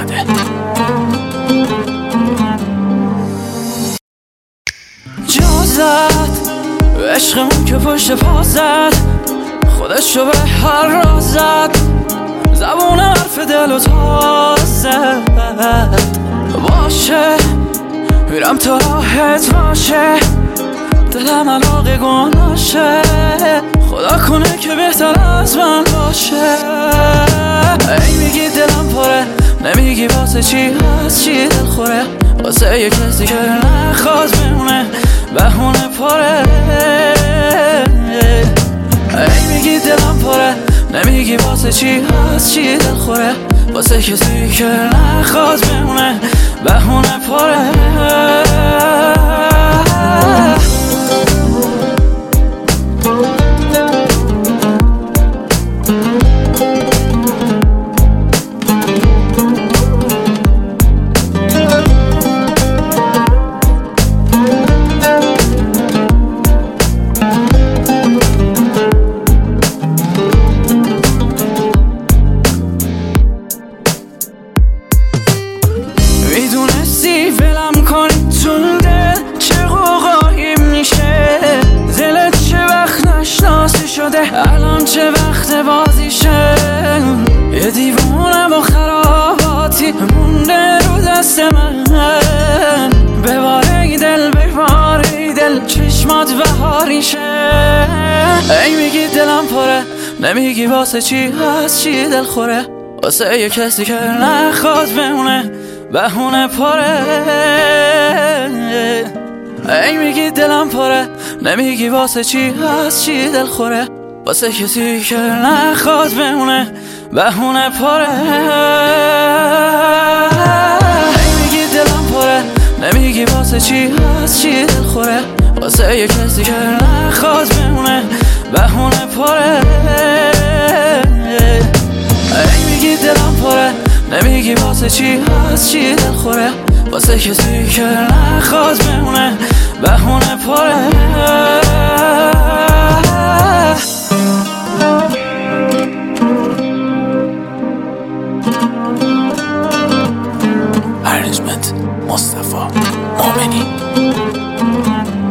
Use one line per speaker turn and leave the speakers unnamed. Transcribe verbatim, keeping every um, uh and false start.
زده. جا زد عشقمون که پشت پا زد، خودشو به هر راز زد، زبون حرف دل و تازه باشه. میرم تا راحت باشه، دلم علاقه گناشه، خدا کنه که بهتر از من باشه. ای میگی دلم پره، نمیگی واسه چی هست چی دل خوره، واسه یه کسی که نخواد بمونه بهونه پره. ای میگی دلم پره، نمیگی واسه چی هست چی دل خوره، واسه کسی که نخواد بمونه بهونه پره. میدونستی ولم کنی تو دل چه قوقایی میشه، دلت چه وقت نشناسی شده الان چه وقت بازیشه. یه دیوونه با خراباتی مونده رو دست من، بباره دل بباره دل چشمات بهاریشه. ای میگی دلم پره، نمیگی واسه چی هست چی دل خوره، واسه یه کسی که نخواد بمونه بهونه پره. ای میگی دلم پره، نمیگی واسه چی هست چی دل خوره، واسه کسی که نخواد بمونه بهونه پره. ای میگی دلم پره، نمیگی واسه چی هست چی دل خوره، واسه یه کسی که نخواد بمونه بهونه پره. ای میگی دلم پره، نمیگی واسه چی هست چی دل خوره، واسه کسی که نخواد بمونه بهونه پره.
ارنجمنت مصطفی مومنی.